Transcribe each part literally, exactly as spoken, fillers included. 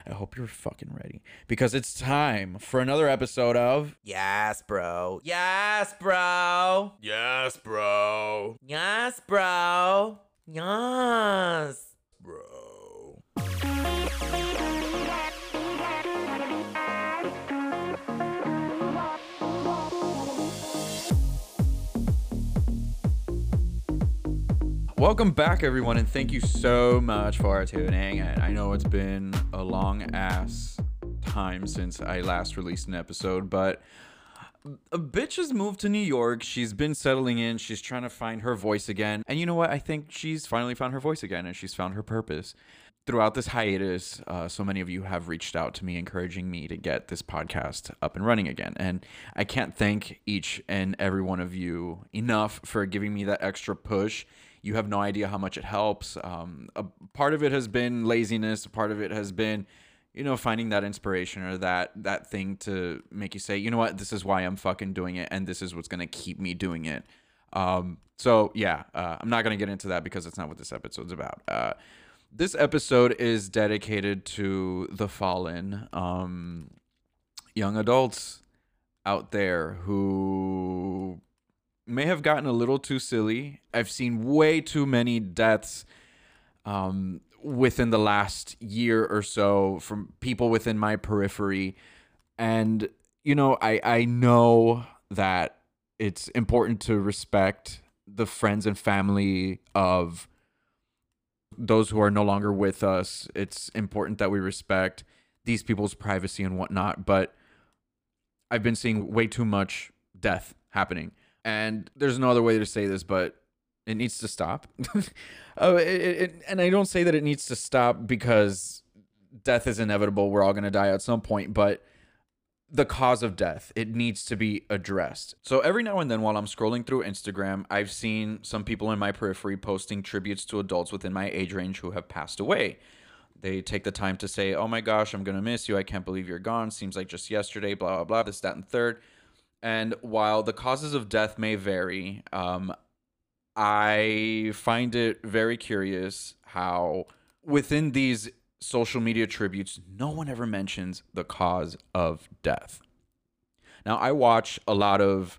I hope you're fucking ready because it's time for another episode of Yes, bro. Yes, bro. Yes, bro. Yes, bro. Yes, Bro. Welcome back, everyone, and thank you so much for tuning in. I know it's been a long ass time since I last released an episode, but a bitch has moved to New York. She's been settling in. She's trying to find her voice again. And you know what? I think she's finally found her voice again, and she's found her purpose. Throughout this hiatus, uh, so many of you have reached out to me, encouraging me to get this podcast up and running again. And I can't thank each and every one of you enough for giving me that extra push. You have no idea how much it helps. Um, a part of it has been laziness. A part of it has been, you know, finding that inspiration or that that thing to make you say, you know what, this is why I'm fucking doing it, and this is what's gonna keep me doing it. Um, so yeah, uh, I'm not gonna get into that because it's not what this episode's about. Uh, this episode is dedicated to the fallen, um, young adults out there who may have gotten a little too silly. I've seen way too many deaths um, within the last year or so from people within my periphery. And, you know, I, I know that it's important to respect the friends and family of those who are no longer with us. It's important that we respect these people's privacy and whatnot. But I've been seeing way too much death happening. And there's no other way to say this, but it needs to stop. oh, it, it, and I don't say that it needs to stop because death is inevitable. We're all going to die at some point. But the cause of death, it needs to be addressed. So every now and then while I'm scrolling through Instagram, I've seen some people in my periphery posting tributes to adults within my age range who have passed away. They take the time to say, oh my gosh, I'm going to miss you. I can't believe you're gone. Seems like just yesterday, blah, blah, blah, this, that, and third. And while the causes of death may vary, um, I find it very curious how within these social media tributes, no one ever mentions the cause of death. Now, I watch a lot of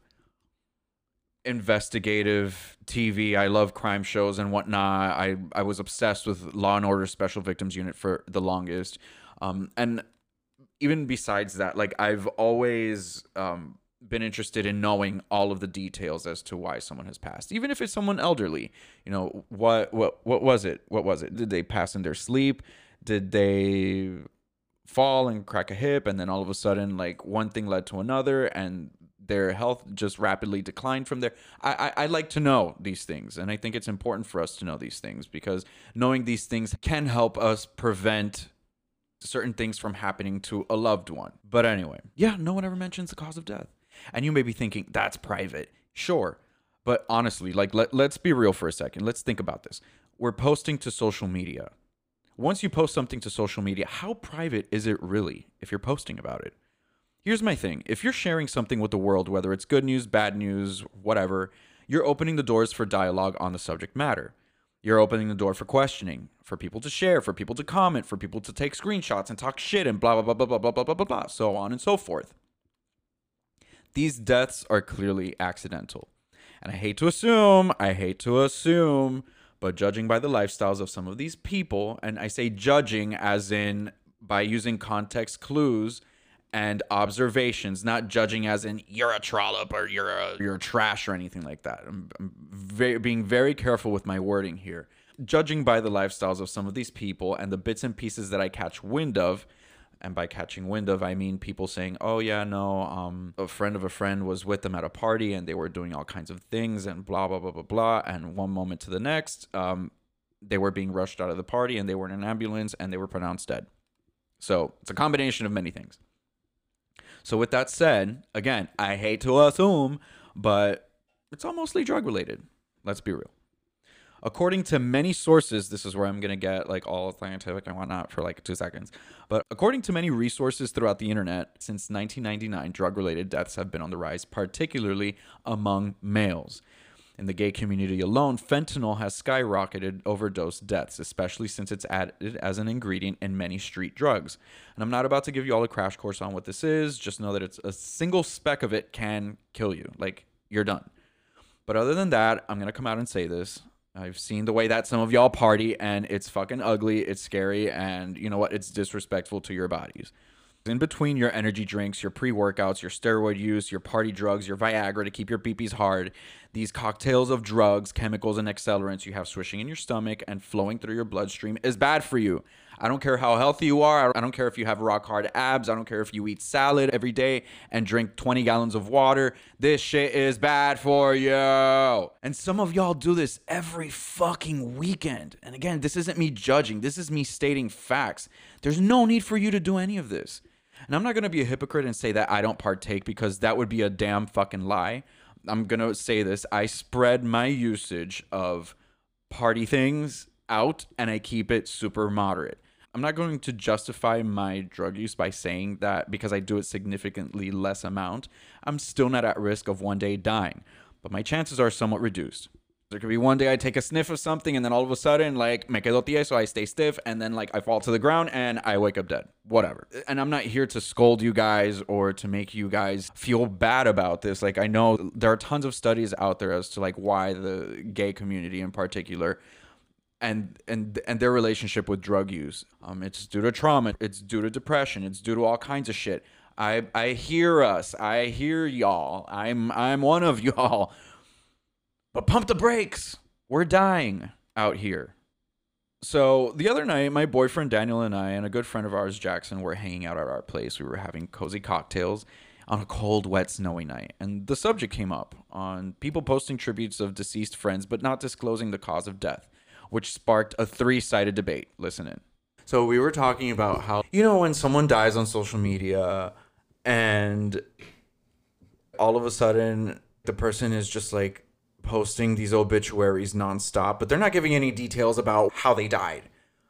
investigative T V. I love crime shows and whatnot. I, I was obsessed with Law and Order Special Victims Unit for the longest. Um, and even besides that, like I've always... Um, been interested in knowing all of the details as to why someone has passed, even if it's someone elderly. You know, what what what was it? What was it? Did they pass in their sleep? Did they fall and crack a hip, and then all of a sudden, like one thing led to another, and their health just rapidly declined from there? I, I I like to know these things, and I think it's important for us to know these things because knowing these things can help us prevent certain things from happening to a loved one. But anyway, yeah, no one ever mentions the cause of death. And you may be thinking, that's private. Sure. But honestly, like let, let's be real for a second. Let's think about this. We're posting to social media. Once you post something to social media, how private is it really if you're posting about it? Here's my thing. If you're sharing something with the world, whether it's good news, bad news, whatever, you're opening the doors for dialogue on the subject matter. You're opening the door for questioning, for people to share, for people to comment, for people to take screenshots and talk shit and blah, blah, blah, blah, blah, blah, blah, blah, blah, so on and so forth. These deaths are clearly accidental. And I hate to assume, I hate to assume, but judging by the lifestyles of some of these people, and I say judging as in by using context clues and observations, not judging as in you're a trollop or you're a, you're a trash or anything like that. I'm, I'm very, being very careful with my wording here. Judging by the lifestyles of some of these people and the bits and pieces that I catch wind of, and by catching wind of, I mean people saying, oh, yeah, no, um, a friend of a friend was with them at a party and they were doing all kinds of things and blah, blah, blah, blah, blah. And one moment to the next, um, they were being rushed out of the party and they were in an ambulance and they were pronounced dead. So it's a combination of many things. So with that said, again, I hate to assume, but it's all mostly drug related. Let's be real. According to many sources, this is where I'm going to get like all scientific and whatnot for like two seconds. But according to many resources throughout the internet, since nineteen ninety-nine, drug-related deaths have been on the rise, particularly among males. In the gay community alone, fentanyl has skyrocketed overdose deaths, especially since it's added as an ingredient in many street drugs. And I'm not about to give you all a crash course on what this is. Just know that it's a single speck of it can kill you. Like, you're done. But other than that, I'm going to come out and say this. I've seen the way that some of y'all party, and it's fucking ugly, it's scary, and you know what? It's disrespectful to your bodies. In between your energy drinks, your pre-workouts, your steroid use, your party drugs, your Viagra to keep your peepees hard, these cocktails of drugs, chemicals, and accelerants you have swishing in your stomach and flowing through your bloodstream is bad for you. I don't care how healthy you are. I don't care if you have rock hard abs. I don't care if you eat salad every day and drink twenty gallons of water. This shit is bad for you. And some of y'all do this every fucking weekend. And again, this isn't me judging. This is me stating facts. There's no need for you to do any of this. And I'm not going to be a hypocrite and say that I don't partake, because that would be a damn fucking lie. I'm going to say this. I spread my usage of party things out, and I keep it super moderate. I'm not going to justify my drug use by saying that because I do it significantly less amount, I'm still not at risk of one day dying. But my chances are somewhat reduced. There could be one day I take a sniff of something, and then all of a sudden, like, me quedo tieso, I stay stiff, and then, like, I fall to the ground, and I wake up dead. Whatever. And I'm not here to scold you guys or to make you guys feel bad about this. Like, I know there are tons of studies out there as to, like, why the gay community in particular and and and their relationship with drug use. Um, it's due to trauma. It's due to depression. It's due to all kinds of shit. I I hear us. I hear y'all. I'm I'm one of y'all. But pump the brakes. We're dying out here. So the other night, my boyfriend Daniel and I and a good friend of ours, Jackson, were hanging out at our place. We were having cozy cocktails on a cold, wet, snowy night. And the subject came up on people posting tributes of deceased friends, but not disclosing the cause of death, which sparked a three-sided debate. Listen in. So we were talking about how, you know, when someone dies on social media and all of a sudden the person is just like posting these obituaries nonstop, but they're not giving any details about how they died.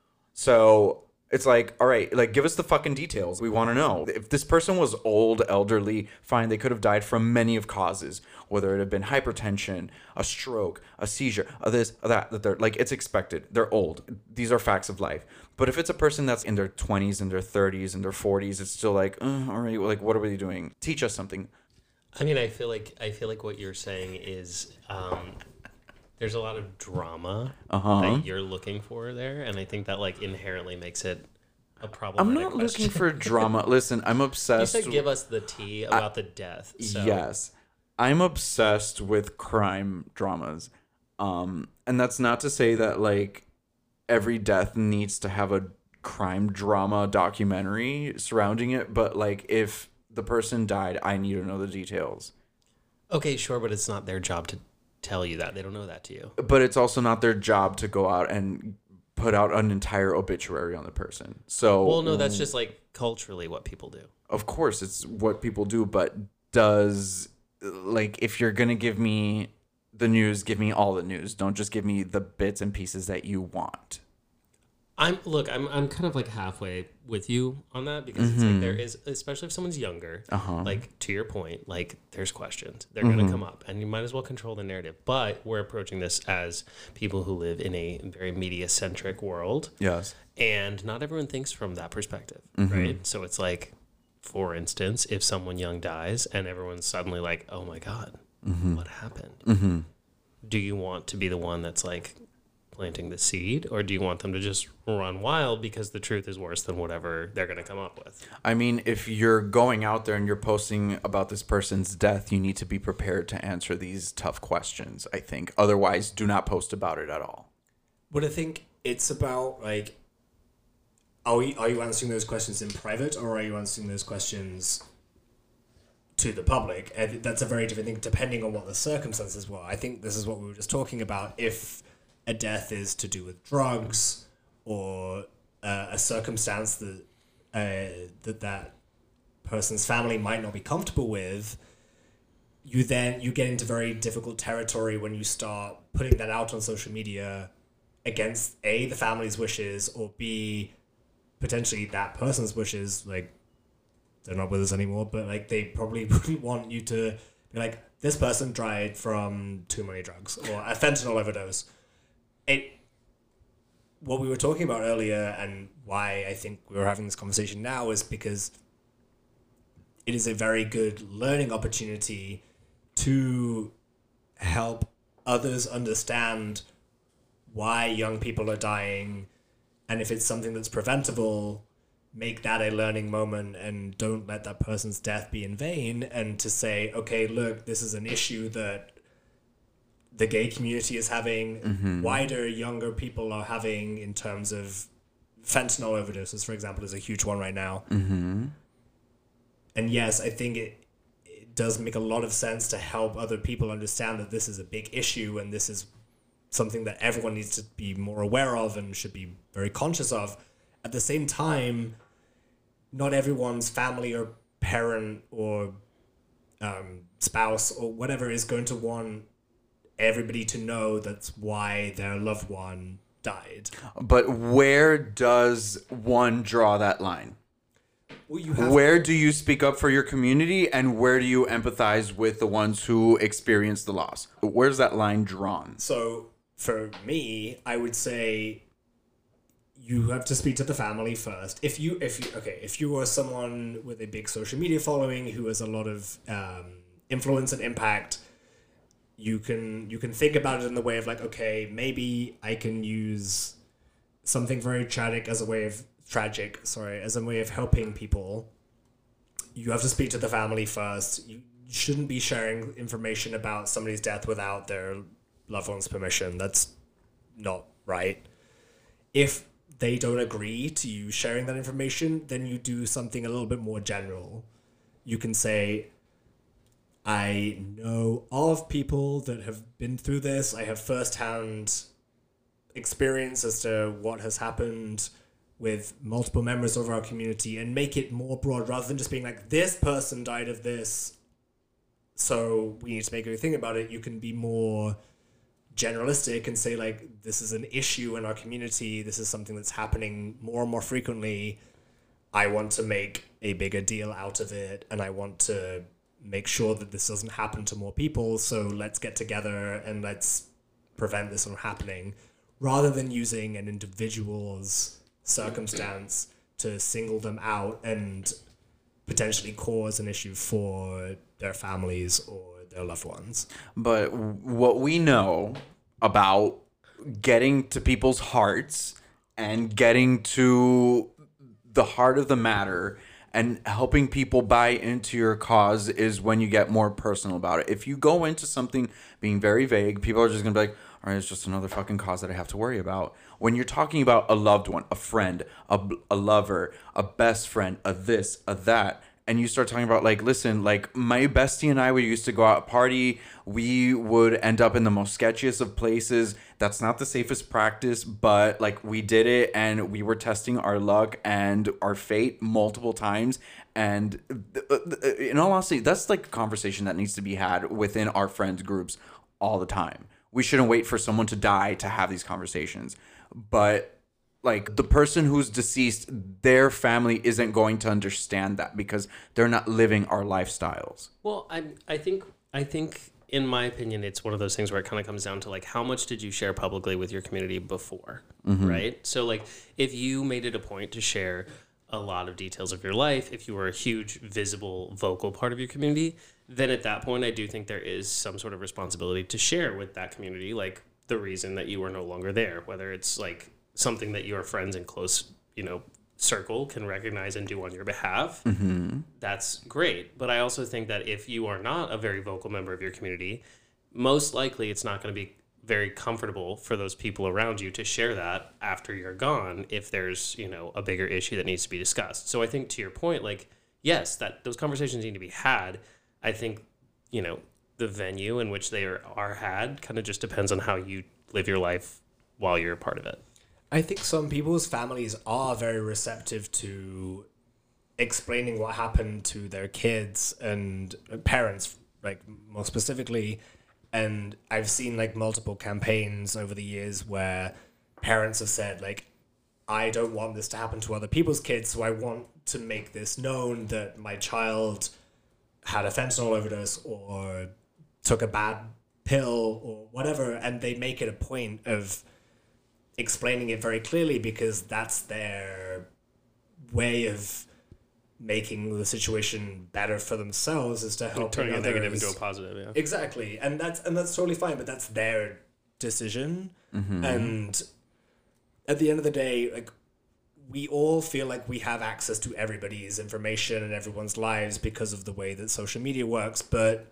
So it's like, all right, like, give us the fucking details. We want to know. If this person was old, elderly, fine, they could have died from many of causes, whether it had been hypertension, a stroke, a seizure, a this, a that, that they're like, it's expected. They're old. These are facts of life. But if it's a person that's in their twenties, in their thirties, in their forties, it's still like, uh, all right, like, what are we doing? Teach us something. I mean, I feel like I feel like what you're saying is um, there's a lot of drama uh-huh. that you're looking for there, and I think that like inherently makes it a problem. I'm not looking for drama. Listen, I'm obsessed. You said give us the tea about I, the death. So. Yes, I'm obsessed with crime dramas, um, and that's not to say that like every death needs to have a crime drama documentary surrounding it, but like if the person died, I need to know the details. Okay, sure, but it's not their job to tell you that. They don't know that to you. But it's also not their job to go out and put out an entire obituary on the person. So, well, no, that's just like culturally what people do. Of course, it's what people do, but does, like, if you're going to give me the news, give me all the news. Don't just give me the bits and pieces that you want. I'm look, I'm I'm kind of like halfway with you on that because mm-hmm. it's like there is, especially if someone's younger, uh-huh. like to your point, like there's questions. They're mm-hmm. going to come up and you might as well control the narrative. But we're approaching this as people who live in a very media-centric world. Yes. And not everyone thinks from that perspective, mm-hmm. right? So it's like, for instance, if someone young dies and everyone's suddenly like, oh my God, mm-hmm. what happened? Mm-hmm. Do you want to be the one that's like, planting the seed, or do you want them to just run wild because the truth is worse than whatever they're going to come up with? I mean, if you're going out there and you're posting about this person's death, you need to be prepared to answer these tough questions, I think. Otherwise, do not post about it at all. But I think it's about, like, are, we, are you answering those questions in private, or are you answering those questions to the public? And that's a very different thing depending on what the circumstances were. I think this is what we were just talking about. If a death is to do with drugs or uh, a circumstance that uh, that that person's family might not be comfortable with, you then you get into very difficult territory when you start putting that out on social media against A, the family's wishes, or B, potentially that person's wishes. Like, they're not with us anymore, but like they probably wouldn't want you to Be like, this person died from too many drugs or a fentanyl overdose. It, what we were talking about earlier and why I think we were having this conversation now is because it is a very good learning opportunity to help others understand why young people are dying, and if it's something that's preventable, make that a learning moment and don't let that person's death be in vain, and to say, okay, look, this is an issue that the gay community is having, mm-hmm. wider younger people are having in terms of fentanyl overdoses, for example, is a huge one right now. Mm-hmm. And yes, I think it, it does make a lot of sense to help other people understand that this is a big issue and this is something that everyone needs to be more aware of and should be very conscious of. At the same time, not everyone's family or parent or um, spouse or whatever is going to want everybody to know that's why their loved one died. But where does one draw that line? Well, you have Where do you speak up for your community, and where do you empathize with the ones who experience the loss? Where's that line drawn? So for me, I would say you have to speak to the family first. If you, if you, okay, if you are someone with a big social media following who has a lot of um, influence and impact, you can you can think about it in the way of like, okay, maybe I can use something very tragic as a way of tragic, sorry, as a way of helping people. You have to speak to the family first. You shouldn't be sharing information about somebody's death without their loved one's permission. That's not right. If they don't agree to you sharing that information, then you do something a little bit more general. You can say, I know of people that have been through this. I have firsthand experience as to what has happened with multiple members of our community, and make it more broad rather than just being like, this person died of this, so we need to make a thing about it. You can be more generalistic and say, like, this is an issue in our community. This is something that's happening more and more frequently. I want to make a bigger deal out of it, and I want to make sure that this doesn't happen to more people. So let's get together and let's prevent this from happening, rather than using an individual's circumstance to single them out and potentially cause an issue for their families or their loved ones. But what we know about getting to people's hearts and getting to the heart of the matter and helping people buy into your cause is when you get more personal about it. If you go into something being very vague, people are just going to be like, all right, it's just another fucking cause that I have to worry about. When you're talking about a loved one, a friend, a, a lover, a best friend, a this, a that, and you start talking about, like, listen, like, my bestie and I, we used to go out party. We would end up in the most sketchiest of places. That's not the safest practice, but, like, we did it, and we were testing our luck and our fate multiple times. And in all honesty, that's, like, a conversation that needs to be had within our friends groups all the time. We shouldn't wait for someone to die to have these conversations. But, like, the person who's deceased, their family isn't going to understand that because they're not living our lifestyles. Well, I I think I think in my opinion, it's one of those things where it kind of comes down to, like, how much did you share publicly with your community before, mm-hmm. right? So, like, if you made it a point to share a lot of details of your life, if you were a huge, visible, vocal part of your community, then at that point, I do think there is some sort of responsibility to share with that community, like, the reason that you are no longer there, whether it's, like, something that your friends and close, you know, circle can recognize and do on your behalf. Mm-hmm. That's great. But I also think that if you are not a very vocal member of your community, most likely it's not going to be very comfortable for those people around you to share that after you're gone if there's, you know, a bigger issue that needs to be discussed. So I think to your point, like, yes, that those conversations need to be had. I think, you know, the venue in which they are, are had kind of just depends on how you live your life while you're a part of it. I think some people's families are very receptive to explaining what happened to their kids and parents, like, more specifically. And I've seen, like, multiple campaigns over the years where parents have said, like, I don't want this to happen to other people's kids, so I want to make this known that my child had a fentanyl overdose or took a bad pill or whatever, and they make it a point of explaining it very clearly because that's their way of making the situation better for themselves, is to help Turning a others. negative into a positive, yeah. Exactly, and that's and that's totally fine, but that's their decision. Mm-hmm. And at the end of the day, like, we all feel like we have access to everybody's information and everyone's lives because of the way that social media works, but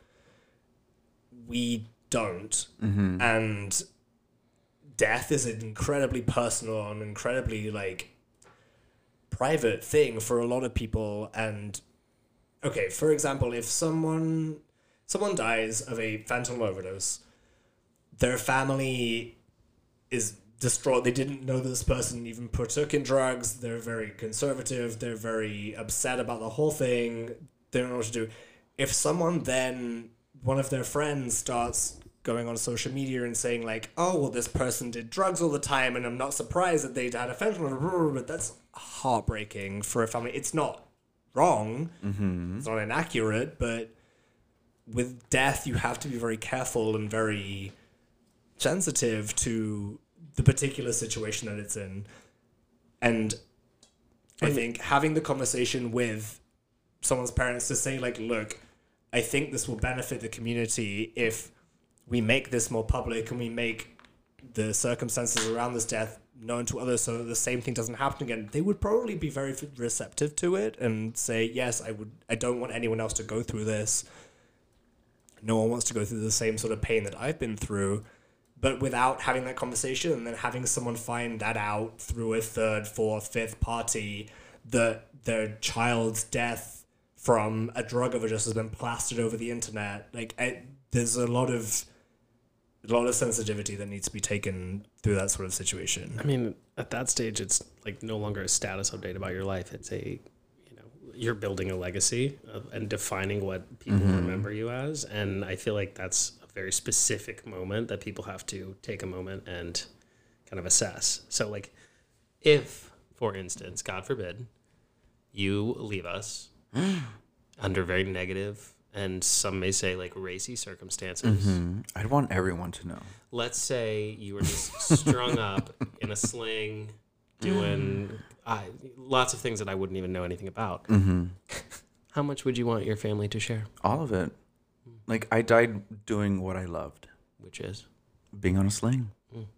we don't. Mm-hmm. And death is an incredibly personal and incredibly, like, private thing for a lot of people. And okay, for example, if someone someone dies of a fentanyl overdose, their family is distraught. They didn't know this person even partook in drugs. They're very conservative. They're very upset about the whole thing. They don't know what to do. If someone then, one of their friends starts going on social media and saying like, oh, well, this person did drugs all the time and I'm not surprised that they had a fentanyl, but that's heartbreaking for a family. It's not wrong. Mm-hmm. It's not inaccurate, but with death, you have to be very careful and very sensitive to the particular situation that it's in. And I think having the conversation with someone's parents to say like, look, I think this will benefit the community if we make this more public and we make the circumstances around this death known to others so that the same thing doesn't happen again, they would probably be very receptive to it and say, yes, I would. I don't want anyone else to go through this. No one wants to go through the same sort of pain that I've been through. But without having that conversation and then having someone find that out through a third, fourth, fifth party that their child's death from a drug overdose has been plastered over the internet, like I, there's a lot of a lot of sensitivity that needs to be taken through that sort of situation. I mean, at that stage, it's like no longer a status update about your life. It's a, you know, you're building a legacy of, and defining what people Mm-hmm. remember you as. And I feel like that's a very specific moment that people have to take a moment and kind of assess. So like if, for instance, God forbid, you leave us under very negative and some may say like racy circumstances. Mm-hmm. I'd want everyone to know. Let's say you were just strung up in a sling doing uh, lots of things that I wouldn't even know anything about. Mm-hmm. How much would you want your family to share? All of it. Like, I died doing what I loved. Which is? Being on a sling.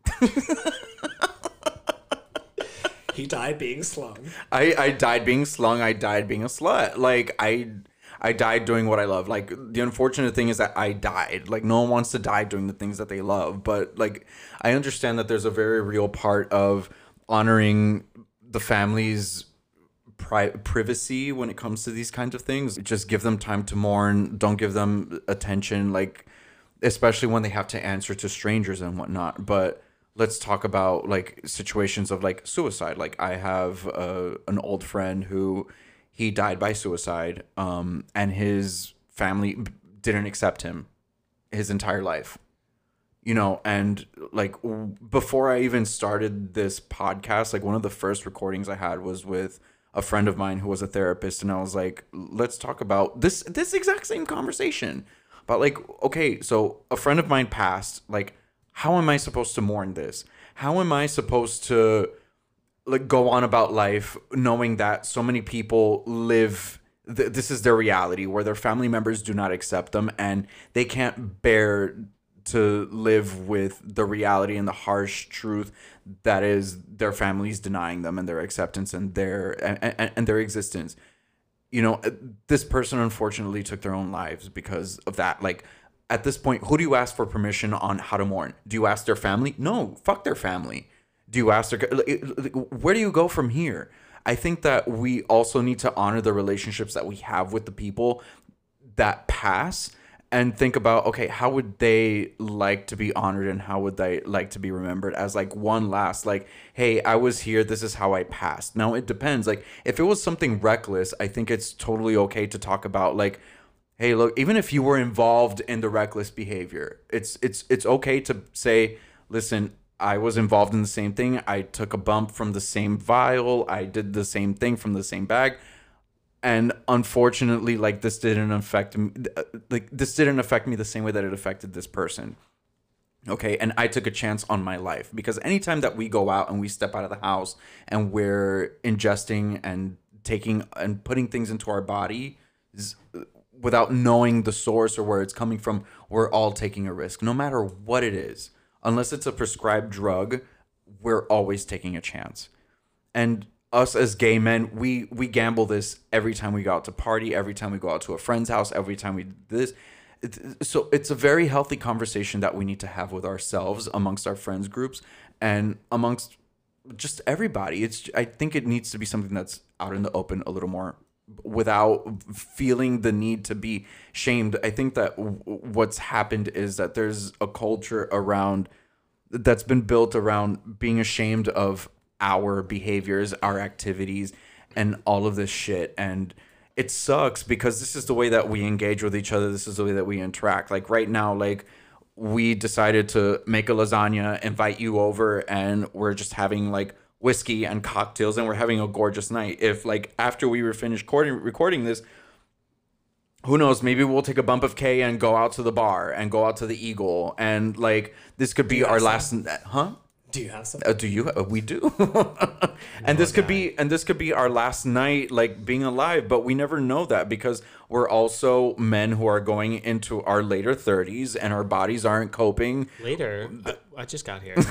He died being slung. I, I died being slung. I died being a slut. Like, I... I died doing what I love. Like, the unfortunate thing is that I died. Like, no one wants to die doing the things that they love. But, like, I understand that there's a very real part of honoring the family's pri- privacy when it comes to these kinds of things. Just give them time to mourn. Don't give them attention, like, especially when they have to answer to strangers and whatnot. But let's talk about, like, situations of, like, suicide. Like, I have uh, an old friend who... he died by suicide, um, and his family didn't accept him his entire life. You know, and like w- before I even started this podcast, like one of the first recordings I had was with a friend of mine who was a therapist, and I was like, let's talk about this this exact same conversation. But like, okay, so a friend of mine passed. Like, how am I supposed to mourn this? How am I supposed to like go on about life knowing that so many people live th- this is their reality where their family members do not accept them and they can't bear to live with the reality and the harsh truth that is their families denying them and their acceptance and their and, and, and their existence. You know, this person unfortunately took their own lives because of that. Like, at this point, who do you ask for permission on how to mourn? Do you ask their family? No, fuck their family. Do you ask their, where do you go from here? I think that we also need to honor the relationships that we have with the people that pass and think about, okay, how would they like to be honored and how would they like to be remembered as like one last, like, hey, I was here, this is how I passed. Now, it depends. Like, if it was something reckless, I think it's totally okay to talk about like, hey, look, even if you were involved in the reckless behavior, it's it's it's okay to say, listen, I was involved in the same thing. I took a bump from the same vial. I did the same thing from the same bag. and unfortunately, like this didn't affect me. Like this didn't affect me the same way that it affected this person. Okay, and I took a chance on my life because anytime that we go out and we step out of the house and we're ingesting and taking and putting things into our body without knowing the source or where it's coming from, we're all taking a risk, no matter what it is. Unless it's a prescribed drug, we're always taking a chance. And us as gay men, we we gamble this every time we go out to party, every time we go out to a friend's house, every time we do this. So it's a very healthy conversation that we need to have with ourselves, amongst our friends groups, and amongst just everybody. It's I think it needs to be something that's out in the open a little more, without feeling the need to be shamed. I think that w- what's happened is that there's a culture around that's been built around being ashamed of our behaviors, our activities, and all of this shit. And it sucks because this is the way that we engage with each other. This is the way that we interact. Like right now, like we decided to make a lasagna, invite you over, and we're just having like whiskey and cocktails, and we're having a gorgeous night. If like after we were finished recording, recording this, who knows, maybe we'll take a bump of K and go out to the bar and go out to the Eagle. And like this could be our last, huh? Do you have some? Uh, do you? Uh, we do. And this could be, and this could be our last night, like being alive. But we never know that because we're also men who are going into our later thirties, and our bodies aren't coping. Later, I, I just got here.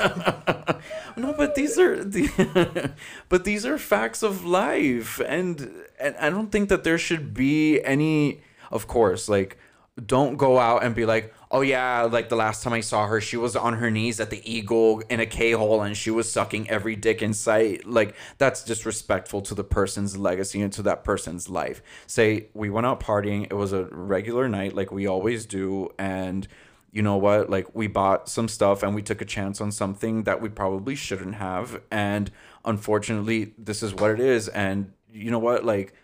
No, but these are the, but these are facts of life, and and I don't think that there should be any. Of course, like, don't go out and be like, oh yeah, like the last time I saw her, she was on her knees at the Eagle in a K-hole and she was sucking every dick in sight. Like, that's disrespectful to the person's legacy and to that person's life. Say, we went out partying. It was a regular night like we always do. And you know what? Like, we bought some stuff and we took a chance on something that we probably shouldn't have. And unfortunately, this is what it is. And you know what? Like,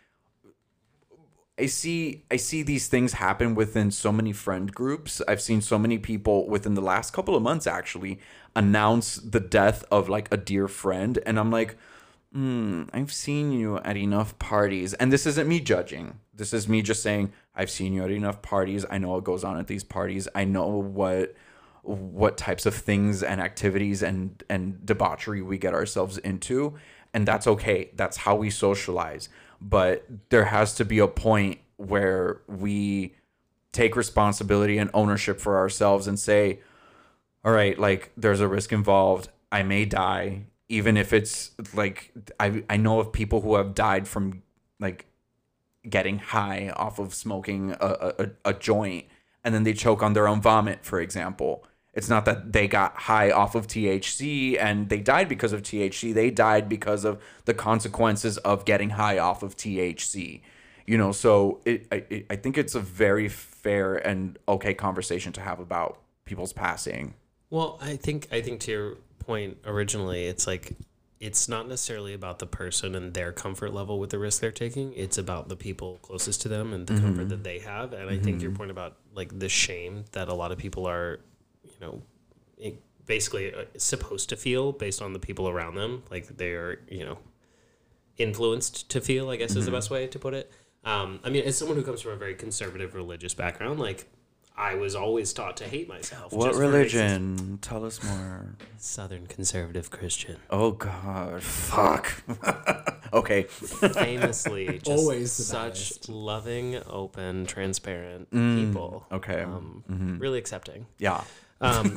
I see I see these things happen within so many friend groups. I've seen so many people within the last couple of months actually announce the death of like a dear friend. And I'm like, hmm, I've seen you at enough parties. And this isn't me judging. This is me just saying, I've seen you at enough parties. I know what goes on at these parties. I know what what types of things and activities and, and debauchery we get ourselves into. And that's okay. That's how we socialize. But there has to be a point where we take responsibility and ownership for ourselves and say, all right, like there's a risk involved. I may die, even if it's like, I, I know of people who have died from like getting high off of smoking a, a, a joint, and then they choke on their own vomit, for example. It's not that they got high off of T H C and they died because of T H C. They died because of the consequences of getting high off of T H C. You know, so it, I, I think it's a very fair and okay conversation to have about people's passing. Well, I think I think to your point originally, it's like it's not necessarily about the person and their comfort level with the risk they're taking. It's about the people closest to them and the mm-hmm. comfort that they have. And I mm-hmm. think your point about like the shame that a lot of people are, you know, basically supposed to feel based on the people around them, like they're, you know, influenced to feel, I guess mm-hmm. is the best way to put it. Um, I mean, as someone who comes from a very conservative religious background, like I was always taught to hate myself. What religion? Tell us more. Southern conservative Christian. Oh God, fuck. Okay. Famously, just always such best. loving, open, transparent mm, people. Okay. Um, mm-hmm. Really accepting. Yeah. Um,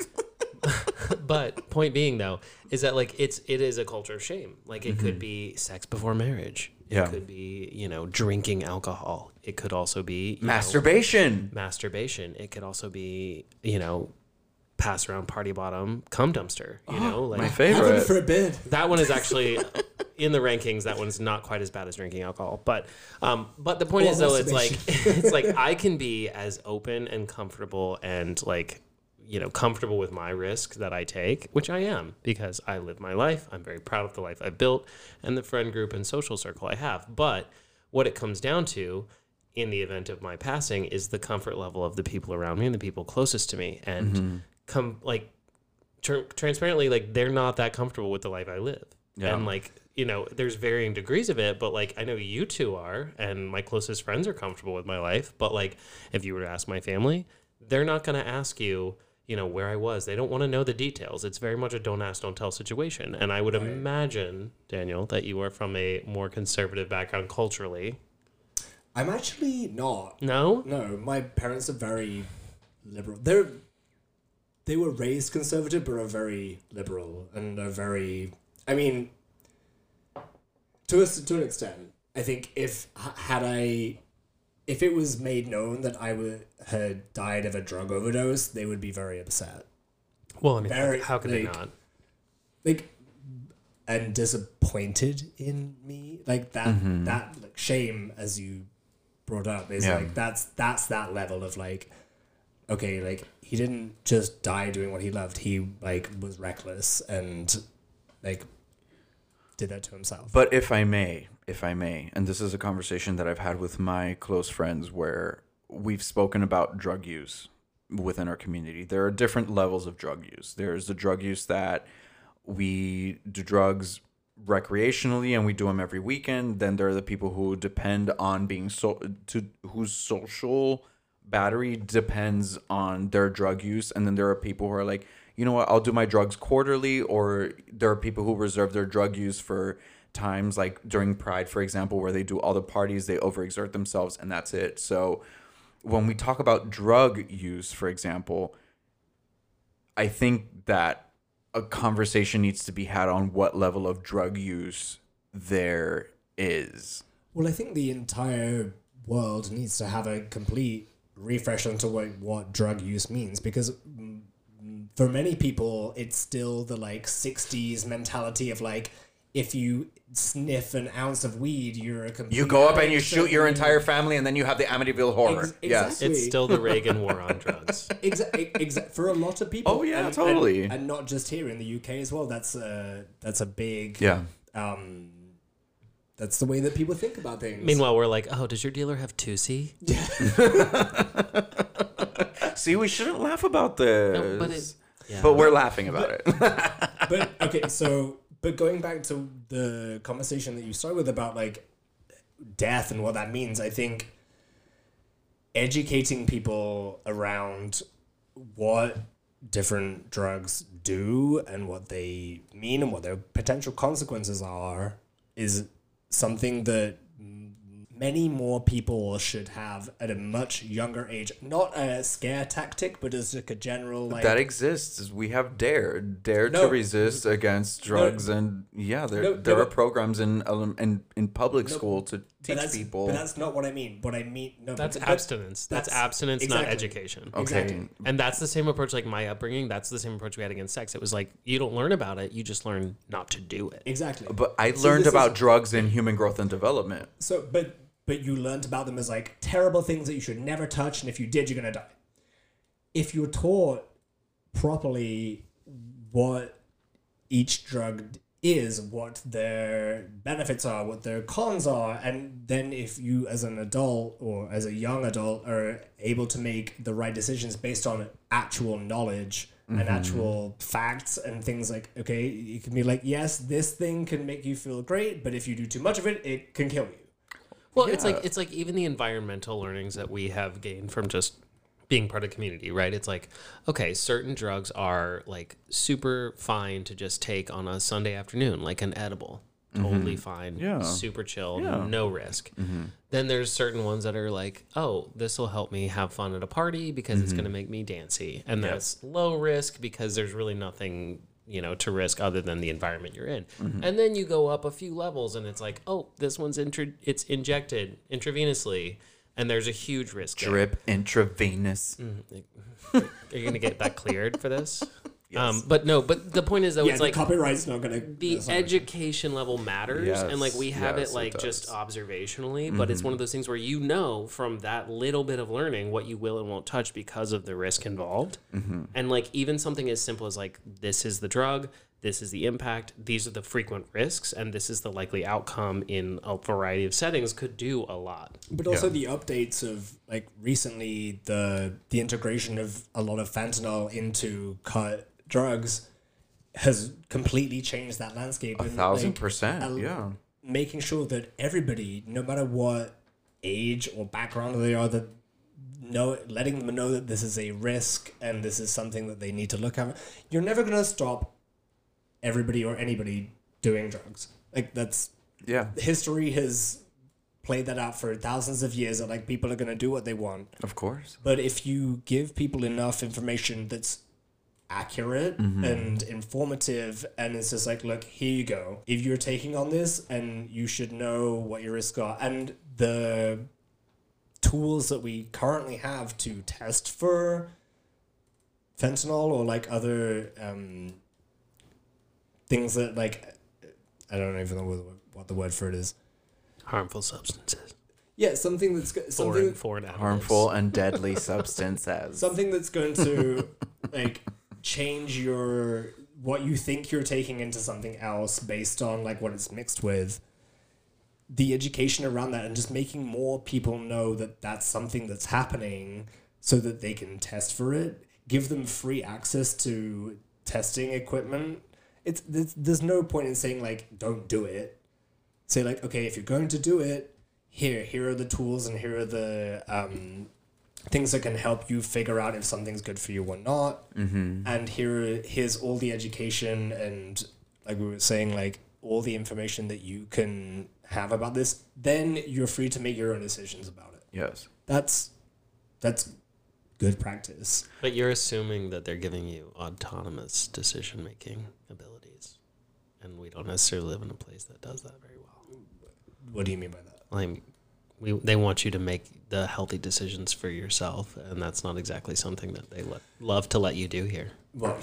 but point being though is that like it's it is a culture of shame. Like it mm-hmm. could be sex before marriage. It yeah. could be, you know, drinking alcohol. It could also be masturbation. Know, masturbation. It could also be, you know, pass around party bottom cum dumpster. You know, like my favorite. Heaven forbid. That one is actually in the rankings. That one's not quite as bad as drinking alcohol. But um, but the point or is though, it's like it's like I can be as open and comfortable and like, you know, comfortable with my risk that I take, which I am because I live my life. I'm very proud of the life I've built and the friend group and social circle I have. But what it comes down to in the event of my passing is the comfort level of the people around me and the people closest to me. And mm-hmm. come like tr- transparently, like they're not that comfortable with the life I live. Yeah. And like, you know, there's varying degrees of it, but like I know you two are, and my closest friends are comfortable with my life. But like, if you were to ask my family, they're not going to ask you, you know, where I was. They don't want to know the details. It's very much a don't ask, don't tell situation. And I would right. imagine, Daniel, that you are from a more conservative background culturally. I'm actually not. No? No, my parents are very liberal. They're they were raised conservative, but are very liberal and are very. I mean, to a, to an extent, I think if had I, if it was made known that I would had died of a drug overdose, they would be very upset. Well, I mean, very, how, how can like, they not? Like, and disappointed in me, like that. Mm-hmm. That like shame, as you brought up, is yeah. like that's that's that level of like, okay, like he didn't just die doing what he loved. He like was reckless and like did that to himself. But if I may, if I may, and this is a conversation that I've had with my close friends where we've spoken about drug use within our community. There are different levels of drug use. There's the drug use that we do drugs recreationally and we do them every weekend. Then there are the people who depend on being so to whose social battery depends on their drug use. And then there are people who are like, you know what, I'll do my drugs quarterly. Or there are people who reserve their drug use for times like during Pride, for example, where they do all the parties, they overexert themselves, and that's it. So when we talk about drug use, for example, I think that a conversation needs to be had on what level of drug use there is. Well, I think the entire world needs to have a complete refresh onto what, what drug use means, because for many people, it's still the like sixties mentality of like, if you sniff an ounce of weed, you're a complete... You go up and you shoot your entire family, and then you have the Amityville Horror. Ex- exactly. Yes. It's still the Reagan war on drugs. Exactly. Exa- for a lot of people. Oh, yeah, and, totally. And, and not just here in the U K as well. That's a, that's a big... Yeah. Um, that's the way that people think about things. Meanwhile, we're like, oh, does your dealer have two C? See, we shouldn't laugh about this. No, but, it, yeah. but we're laughing about but, it. But, okay, so... But going back to the conversation that you started with about like death and what that means, I think educating people around what different drugs do and what they mean and what their potential consequences are is something that many more people should have at a much younger age. Not a scare tactic, but as like a general like that exists. We have Dare, Dare no, to resist against drugs, no, and yeah, there no, there no, are programs in in in public no, school to teach people. But that's not what I mean. What I mean, no, that's but, abstinence. That's, that's abstinence, exactly. Not education. Okay, exactly. And that's the same approach. Like my upbringing, that's the same approach we had against sex. It was like you don't learn about it, you just learn not to do it. Exactly. But I so learned about is, drugs in human growth and development. So, but. But you learned about them as like terrible things that you should never touch, and if you did, you're gonna die. If you're taught properly what each drug is, what their benefits are, what their cons are, and then if you as an adult or as a young adult are able to make the right decisions based on actual knowledge mm-hmm. and actual facts and things like, okay, you can be like, yes, this thing can make you feel great, but if you do too much of it, it can kill you. Well, yeah. it's like it's like even the environmental learnings that we have gained from just being part of the community, right? It's like, okay, certain drugs are like super fine to just take on a Sunday afternoon, like an edible. Totally mm-hmm. fine, yeah. super chill, yeah. no risk. Mm-hmm. Then there's certain ones that are like, oh, this will help me have fun at a party because mm-hmm. it's going to make me dancy. And yep. that's low risk because there's really nothing, you know, to risk other than the environment you're in. Mm-hmm. And then you go up a few levels and it's like, oh, this one's intro- it's injected intravenously and there's a huge risk. Drip there. Intravenous. Mm-hmm. Are you going to get that cleared for this? Yes. Um, but no, but the point is though, yeah, it's the like copyright's not gonna. The education level matters, yes, and like we have yes, it like it just observationally, mm-hmm. but it's one of those things where you know from that little bit of learning what you will and won't touch because of the risk involved, mm-hmm. and like even something as simple as like this is the drug, this is the impact, these are the frequent risks, and this is the likely outcome in a variety of settings could do a lot. But also yeah. the updates of like recently the the integration of a lot of fentanyl into cut drugs has completely changed that landscape. A and, thousand like, percent. uh, Yeah. making sure that everybody, no matter what age or background they are, that know letting them know that this is a risk and this is something that they need to look at. You're never gonna stop everybody or anybody doing drugs. Like that's Yeah. history has played that out for thousands of years. That like people are gonna do what they want. Of course. But if you give people enough information that's accurate Mm-hmm. and informative, and it's just like, look, here you go. If you're taking on this, and you should know what your risks are, and the tools that we currently have to test for fentanyl or like other um, things that like I don't even know what, what the word for it is. Harmful substances. Yeah, something that's go- something Foreign, foreign additives. Harmful and deadly substances. something that's going to like change your what you think you're taking into something else based on like what it's mixed with. The education around that and just making more people know that that's something that's happening so that they can test for it. Give them free access to testing equipment. It's there's, there's no point in saying like don't do it. Say like, okay, if you're going to do it, here here are the tools and here are the um, things that can help you figure out if something's good for you or not. Mm-hmm. And here here's all the education and like we were saying, like all the information that you can have about this. Then you're free to make your own decisions about it. Yes. That's that's good practice. But you're assuming that they're giving you autonomous decision making abilities, and we don't necessarily live in a place that does that very well. What do you mean by that? Like, we they want you to make the healthy decisions for yourself, and that's not exactly something that they lo- love to let you do here. Well,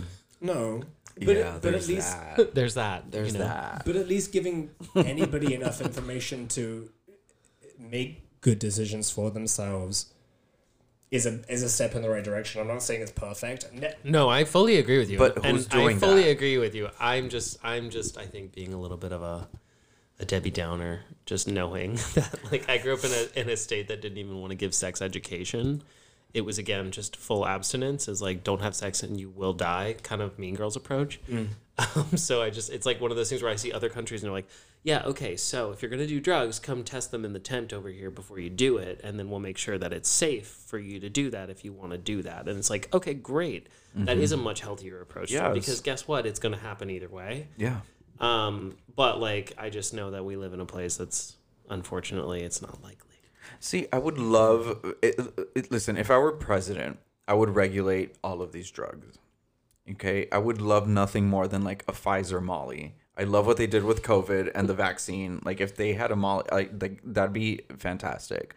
no. But, yeah, but there's at least that. There's that. There's you know? that. but at least giving anybody enough information to make good decisions for themselves is a is a step in the right direction. I'm not saying it's perfect. Ne- No, I fully agree with you. But and who's doing I fully that? agree with you. I'm just, I'm just, I think being a little bit of a, a Debbie Downer, just knowing that, like, I grew up in a in a state that didn't even want to give sex education. It was again just full abstinence. Is like, don't have sex and you will die, kind of Mean Girls approach. Um, so I just, it's like one of those things where I see other countries and they're like, yeah, okay, so if you're going to do drugs, come test them in the tent over here before you do it. And then we'll make sure that it's safe for you to do that if you want to do that. And it's like, okay, great. Mm-hmm. That is a much healthier approach. Yes. Because guess what? It's going to happen either way. Yeah. Um, but like, I just know that we live in a place that's, unfortunately, it's not likely. See, I would love it, it, listen, if I were president, I would regulate all of these drugs. Okay? I would love nothing more than like a Pfizer Molly. I love what they did with COVID and the vaccine. Like if they had a Molly, like, like that'd be fantastic.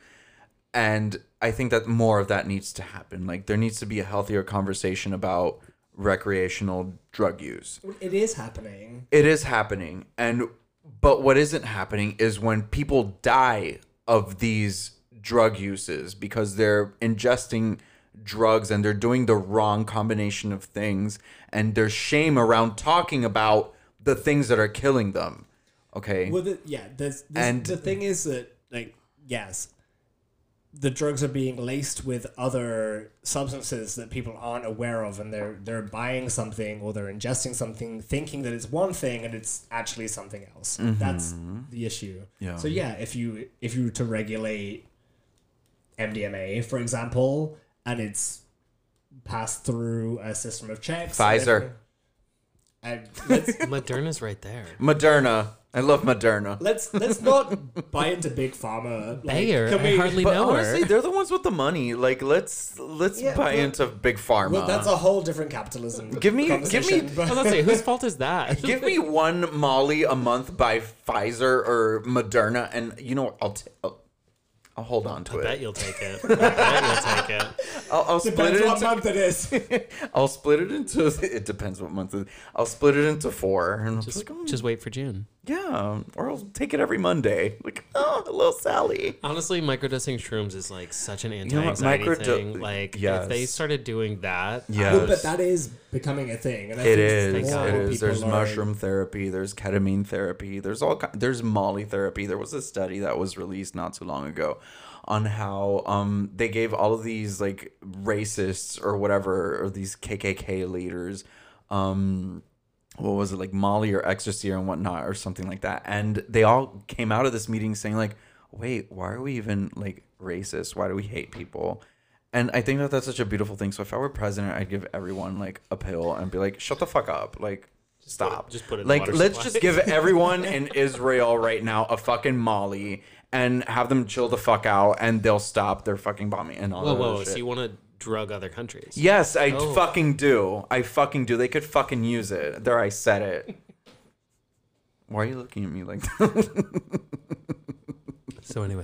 And I think that more of that needs to happen. Like there needs to be a healthier conversation about recreational drug use. it is happening. It is happening. And but what isn't happening is when people die of these drug uses because they're ingesting drugs and they're doing the wrong combination of things, and there's shame around talking about the things that are killing them. Okay. Well, the, yeah. There's, there's, And- the thing is that, like, yes, the drugs are being laced with other substances that people aren't aware of, and they're they're buying something or they're ingesting something, thinking that it's one thing and it's actually something else. That's the issue. Yeah. So yeah, if you if you were to regulate M D M A, for example, and it's passed through a system of checks, Pfizer. and let's Moderna's right there. Moderna. I love Moderna. let's let's not buy into big pharma. Like, Bayer, can I we- hardly But know honestly, her. they're the ones with the money. Like let's let's Yeah, buy but- into big pharma. Well, that's a whole different capitalism. Give me- give me- conversation, but- I was about to say, whose fault is that? Give me one Molly a month by Pfizer or Moderna, and you know what? I'll t- I'll, I'll hold on to I bet it. you'll take it. I bet you'll take it. I'll, I'll split Depends it what into. month it is. I'll split it into. It depends what month. It is. I'll split it into four, and I'll Just, just like, oh, just wait for June. yeah, or I'll take it every Monday. Like, oh, hello, Sally. Honestly, microdosing shrooms is like such an know what, anti-anxiety microdo- thing. Like, yes. if they started doing that, Yes. Well, but that is becoming a thing. And I It think is. Thank more God. It is. people There's are- mushroom therapy. There's ketamine therapy. There's all. ki- There's Molly therapy. There was a study that was released not too long ago, on how um they gave all of these like racists or whatever, or these K K K leaders, um what was it, like Molly or ecstasy or whatnot or something like that. And they all came out of this meeting saying like, wait, why are we even like racist? Why do we hate people? And I think that that's such a beautiful thing. So if I were president, I'd give everyone like a pill and be like, shut the fuck up. Like, stop. Just put it in like, water let's supply. just give everyone in Israel right now a fucking Molly and have them chill the fuck out and they'll stop their fucking bombing and all Whoa, that whoa! shit. So you want to drug other countries? Yes, I Oh. fucking do. I fucking do. They could fucking use it. There, I said it. Why are you looking at me like that? So anyway,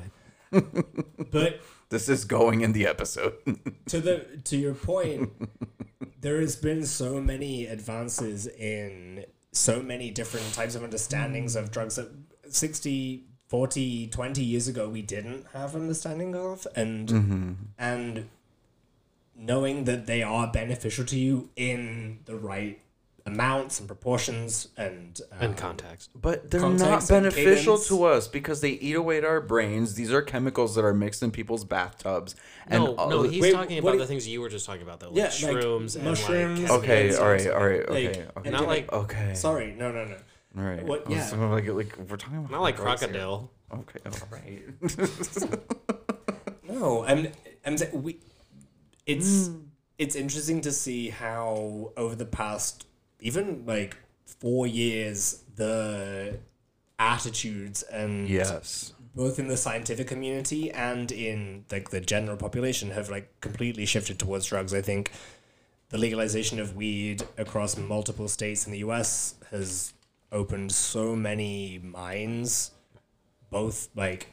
But This is going in the episode. to the to your point, there has been so many advances in so many different types of understandings of drugs that sixty, forty, twenty years ago we didn't have understanding of, and and knowing that they are beneficial to you in the right amounts and proportions and um, and context. But they're Context not and beneficial cadence. to us because they eat away at our brains. These are chemicals that are mixed in people's bathtubs. And No, all- no, he's Wait, talking what about do the you- things you were just talking about, though, like Yeah, like shrooms and mushrooms. like Okay, and all right, stuff. all right, Like, okay, okay. and Not like- Okay. sorry, no, no, no. All right. What- I was yeah. thinking like, like we're talking about not like drugs here. crocodile. Okay, all right. No, I'm. I'm. saying We. It's. It's interesting to see how over the past even like four years the attitudes and Yes. both in the scientific community and in like the general population have like completely shifted towards drugs. I think the legalization of weed across multiple states in the U S has opened so many minds, both like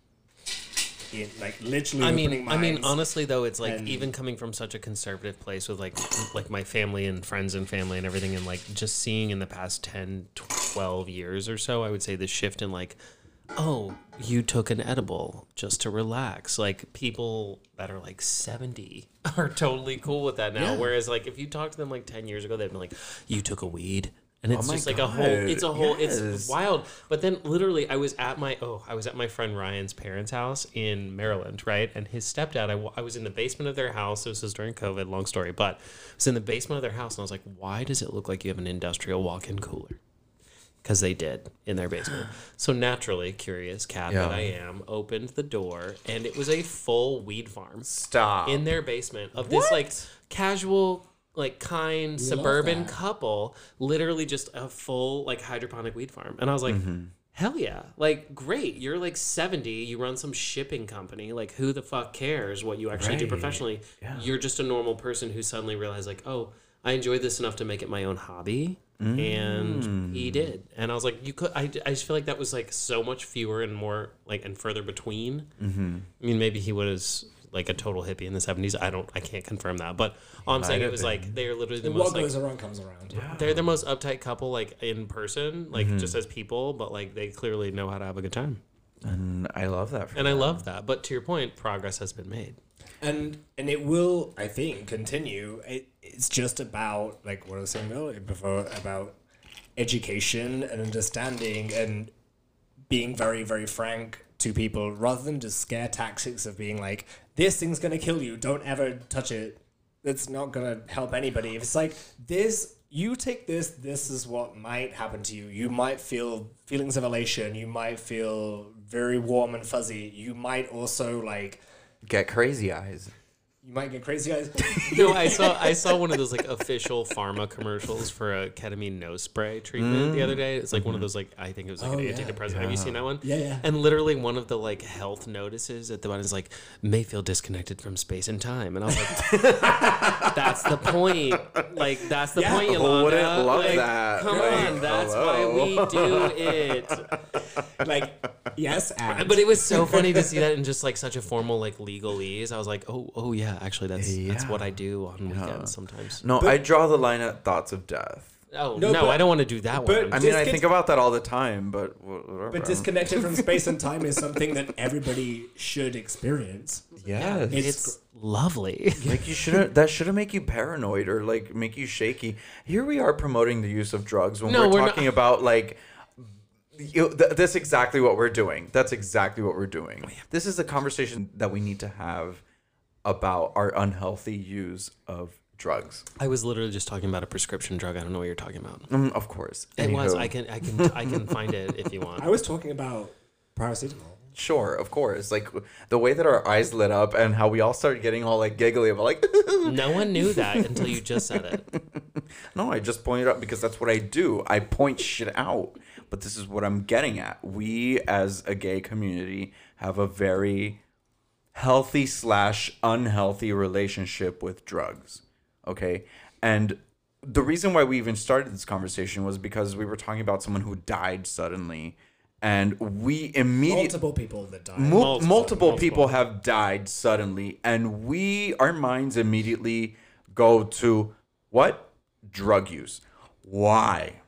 in like literally I opening mean, minds. I mean, honestly though, it's like and- even coming from such a conservative place with like like my family and friends and family and everything, and like just seeing in the past ten, twelve years or so, I would say the shift in like, oh, you took an edible just to relax. Like people that are like seventy are totally cool with that now. Yeah. Whereas like if you talk to them like ten years ago, they'd be like, you took a weed. And it's Oh my just like a whole, God, it's a whole, yes. it's wild. But then literally I was at my, oh, I was at my friend Ryan's parents' house in Maryland, right? And his stepdad, I, wa- I was in the basement of their house. This was during COVID, long story. But I was in the basement of their house and I was like, why does it look like you have an industrial walk-in cooler? Because they did in their basement. So naturally, curious cat Yeah. that I am, opened the door and it was a full weed farm Stop. in their basement of this like casual, like kind suburban that. couple, literally just a full like hydroponic weed farm. And I was like, hell yeah. Like, great. You're like seventy. You run some shipping company. Like, who the fuck cares what you actually do Right. professionally? Yeah. You're just a normal person who suddenly realized, like, oh, I enjoy this enough to make it my own hobby. And he did. And I was like, you could, I, I just feel like that was like so much fewer and more like and further between. Mm-hmm. I mean, maybe he was like a total hippie in the seventies. I don't, I can't confirm that. But all I'm saying, might it have was like, they're literally the what most like, goes around comes around. they're the most uptight couple like in person, like Mm-hmm. just as people, but like they clearly know how to have a good time. And I love that. For And I them. love that. But to your point, progress has been made. and and it will, I think, continue. It, it's just about like what I was saying earlier before about education and understanding and being very very frank to people rather than just scare tactics of being like, this thing's gonna kill you, don't ever touch it. It's not gonna help anybody. If it's like this, you take this, this is what might happen to you. You might feel feelings of elation. You might feel very warm and fuzzy. You might also like. Get crazy eyes. You might get crazy eyes. No, I saw I saw one of those like official pharma commercials for a ketamine nose spray treatment the other day. It's like one of those like I think it was like Oh, an yeah. antidepressant. Have you seen that one? Yeah, yeah. And literally one of the like health notices at the bottom is like may feel disconnected from space and time, and I was like, that's the point. Like that's the Yeah. point, Who Yolanda. wouldn't love Like, that? Come Like, on, that's hello. why we do it. like, yes, and. But it was so funny to see that in just like such a formal like legalese. I was like, oh, oh yeah, actually that's that's Yeah. what I do on weekends sometimes. No, I draw the line at thoughts of death. Oh No, no, but- I don't want to do that but- one. I mean, Dis- I dis- think about that all the time, but wh- whatever. But disconnected from space and time is something that everybody should experience. Yes. It's- It's lovely. Like you shouldn't. That shouldn't make you paranoid or like make you shaky. Here we are promoting the use of drugs when No, we're, we're not- talking about like. You, th- that's exactly what we're doing. That's exactly what we're doing. This is a conversation that we need to have about our unhealthy use of drugs. I was literally just talking about a prescription drug. I don't know what you're talking about. Mm, of course. It was. Anywho. I can. I can. I can find it if you want. I was talking about paracetamol. Sure, of course. Like the way that our eyes lit up and how we all started getting all like giggly about like. No one knew that until you just said it. No, I just pointed out because that's what I do. I point shit out. But this is what I'm getting at. We as a gay community have a very healthy slash unhealthy relationship with drugs. Okay? And the reason why we even started this conversation was because we were talking about someone who died suddenly. And we immediately Multiple people that died. Mul- Multiple, multiple, multiple. people have died suddenly, and we our minds immediately go to what? Drug use. Why?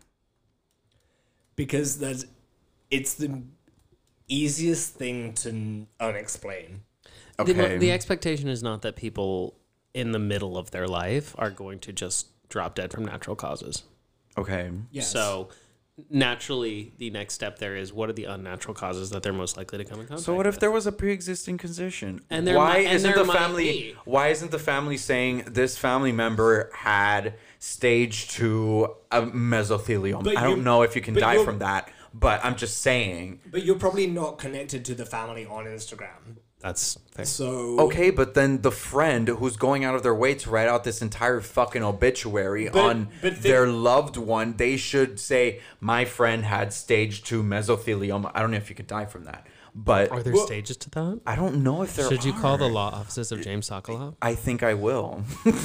Because that's it's the easiest thing to n- unexplain. Okay. The, the expectation is not that people in the middle of their life are going to just drop dead from natural causes. okay. Yes. So naturally, the next step there is what are the unnatural causes that they're most likely to come in contact So what if with? there was a pre-existing condition? And there why mi- and isn't there the might family? be. Why isn't the family saying this family member had stage two uh, mesothelioma? But I don't you- know if you can but die you're- from that, but I'm just saying. But you're probably not connected to the family on Instagram. That's fair. So Okay, but then the friend who's going out of their way to write out this entire fucking obituary But- on but thi- their loved one, they should say, my friend had stage two mesothelioma. I don't know if you could die from that, but Are there Well- stages to that? I don't know if there Should you call the are. law offices of James Sokolov? I think I will.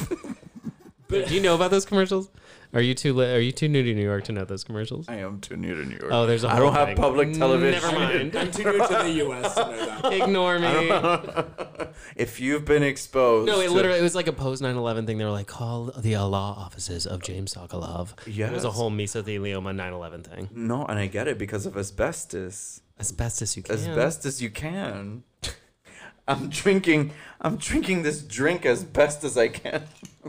Do you know about those commercials? Are you too li- Are you too new to New York to know those commercials? I am too new to New York. Oh, there's a I whole don't have thing. public television. Never mind. I'm too new to the U S to know that. Ignore me. If you've been exposed No, it to- literally it was like a post nine eleven thing. They were like, call the law offices of James Sokolov. It was a Yes. whole mesothelioma nine eleven thing. No, and I get it because of asbestos. As best as you can. As best as you can. I'm drinking I'm drinking this drink as best as I can.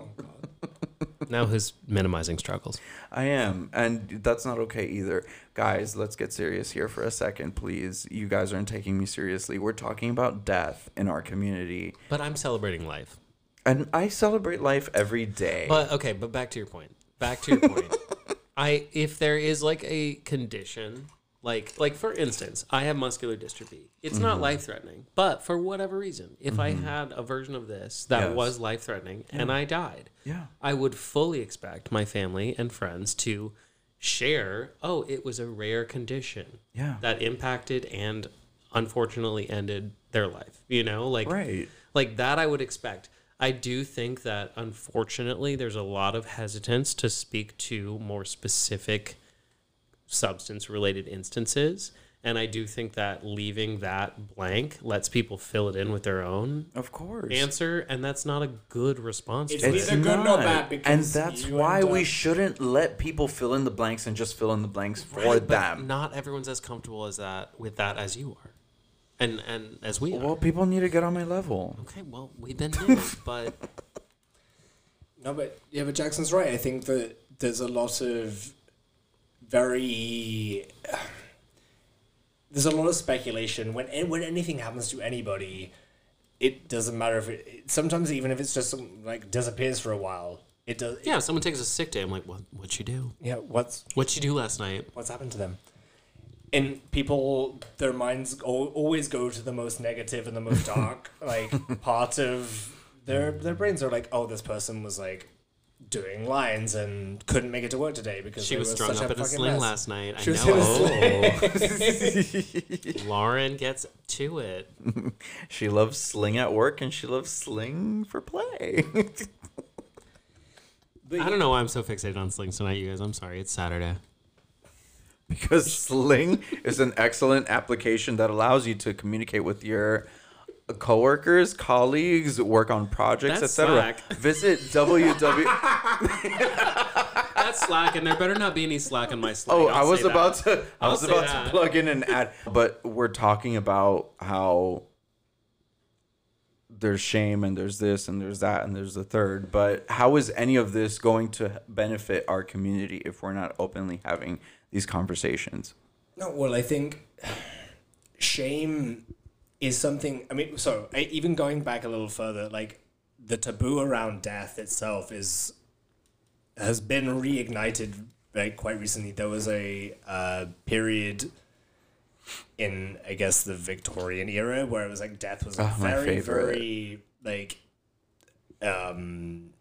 Now who's minimizing struggles? I am, and that's not okay either. Guys, let's get serious here for a second, please. You guys aren't taking me seriously. We're talking about death in our community, But I'm celebrating life. and I celebrate life every day. But okay, but back to your point. Back to your point. I if there is like a condition, like like for instance, I have muscular dystrophy. It's Mm-hmm. not life threatening, but for whatever reason, if I had a version of this that Yes. was life threatening and I died, yeah. I would fully expect my family and friends to share, oh, it was a rare condition Yeah. that impacted and unfortunately ended their life. You know, like Right. like that I would expect. I do think that unfortunately there's a lot of hesitance to speak to more specific substance related instances. And I do think that leaving that blank lets people fill it in with their own Of course. answer, and that's not a good response It's to neither it. good nor bad because and that's you why end we up- shouldn't let people fill in the blanks and just fill in the blanks for Right, but them. not everyone's as comfortable as that with that as you are, and and as we are. Well, people need to get on my level. Okay, well we've been new, but No, but yeah, but Jackson's right. I think that there's a lot of very there's a lot of speculation when when anything happens to anybody. It doesn't matter if it, it sometimes even if it's just some, like disappears for a while. It does. yeah, if someone takes a sick day, I'm like, what? What'd you do? Yeah. What's What'd you do last night? what's happened to them? And people, their minds al- always go to the most negative and the most dark, like part of their their brains are like, oh, this person was like doing lines and couldn't make it to work today because She they was were strung such up a in a fucking sling mess. last night. I She was know. in a Oh. Lauren gets to it. She loves sling at work and she loves sling for play. But I don't know why I'm so fixated on slings tonight, you guys. I'm sorry. It's Saturday. Because Sling is an excellent application that allows you to communicate with your coworkers, colleagues, work on projects, That's et cetera. Slack. Visit w w. That's Slack, and there better not be any Slack on my Slack. Oh, I'll I was say about that. to. I I'll was say about that. to plug in and add, but we're talking about how there's shame and there's this and there's that and there's the third. But how is any of this going to benefit our community if we're not openly having these conversations? No, well, I think shame is something. I mean, so I, even going back a little further, like the taboo around death itself is has been reignited like quite recently. There was a uh, period in, I guess, the Victorian era where it was like death was Oh, my very, favorite. very like um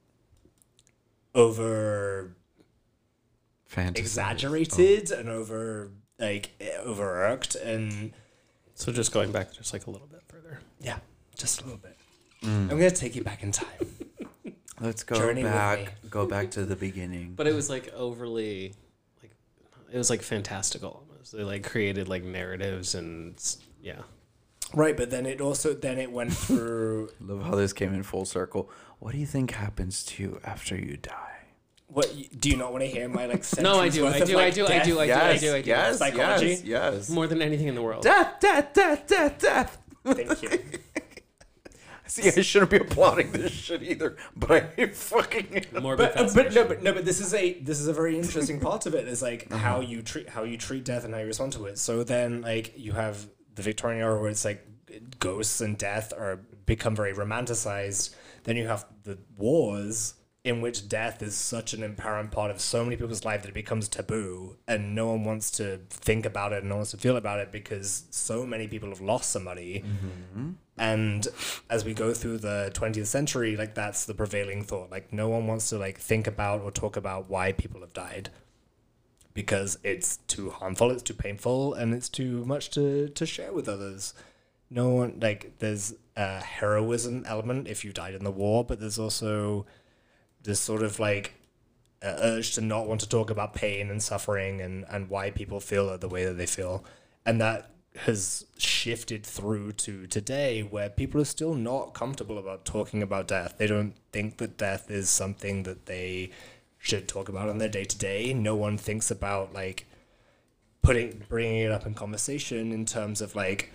over Fantasy. exaggerated and over like overworked, and So just going back just like a little bit further. yeah, just a little bit. Mm. I'm gonna take you back in time. Let's go Journey with back. me. Go back to the beginning. But it was like overly, like, it was like fantastical almost. They like created like narratives and s- yeah. Right, but then it also then it went through. Love how this came in full circle. What do you think happens to you after you die? What do you not want to hear my like? No, I centuries do, worth I of, do, like, I do, I death? do, I do, I do, I do. Yes, Psychology? yes, yes. More than anything in the world. Death, death, death, death, death. Thank you. See, I shouldn't be applauding this shit either, but I fucking. Morbid But, uh, but no, fascination. but no, but this is a this is a very interesting part of it. Is like how you treat how you treat death and how you respond to it. So then, like you have the Victorian era where it's like ghosts and death are become very romanticized. Then you have the wars in which death is such an apparent part of so many people's life that it becomes taboo, and no one wants to think about it and no one wants to feel about it because so many people have lost somebody. And as we go through the twentieth century, like that's the prevailing thought. Like no one wants to like think about or talk about why people have died because it's too harmful, it's too painful, and it's too much to, to share with others. No one like there's a heroism element if you died in the war, but there's also this sort of like uh, urge to not want to talk about pain and suffering and, and why people feel the way that they feel. And that has shifted through to today where people are still not comfortable about talking about death. They don't think that death is something that they should talk about in their day to day. No one thinks about like putting, bringing it up in conversation in terms of like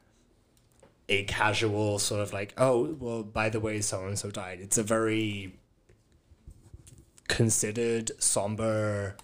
a casual sort of like, oh, well, by the way, so-and-so died. It's a very considered, somber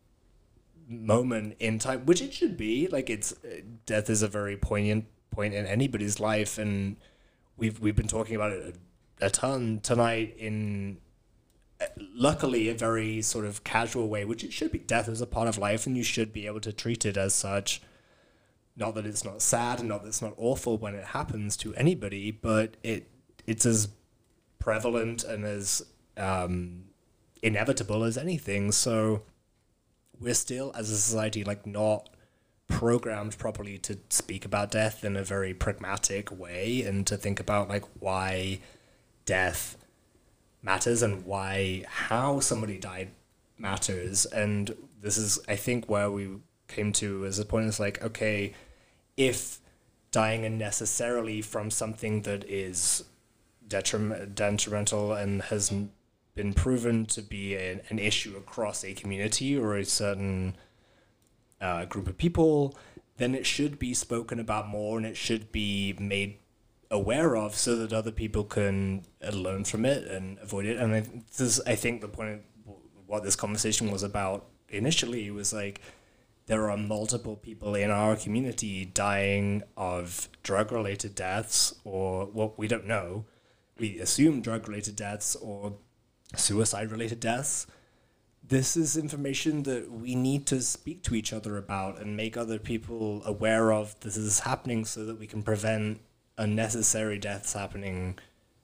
moment in time, which it should be. Like it's uh, death is a very poignant point in anybody's life, and we've we've been talking about it a, a ton tonight in uh, luckily a very sort of casual way, which it should be. Death is a part of life, and you should be able to treat it as such. Not that it's not sad, and not that it's not awful when it happens to anybody, but it it's as prevalent and as um, inevitable as anything. So we're still, as a society, like not programmed properly to speak about death in a very pragmatic way and to think about like why death matters and why how somebody died matters. And this is, I think, where we came to as a point. It's like, okay, if dying unnecessarily from something that is detrim- detrimental and has been proven to be an, an issue across a community or a certain uh, group of people, then it should be spoken about more and it should be made aware of so that other people can uh, learn from it and avoid it. And I, this is, I think, the point of what this conversation was about initially was like, there are multiple people in our community dying of drug-related deaths or what well, we don't know. We assume drug-related deaths or suicide-related deaths. This is information that we need to speak to each other about and make other people aware of this is happening so that we can prevent unnecessary deaths happening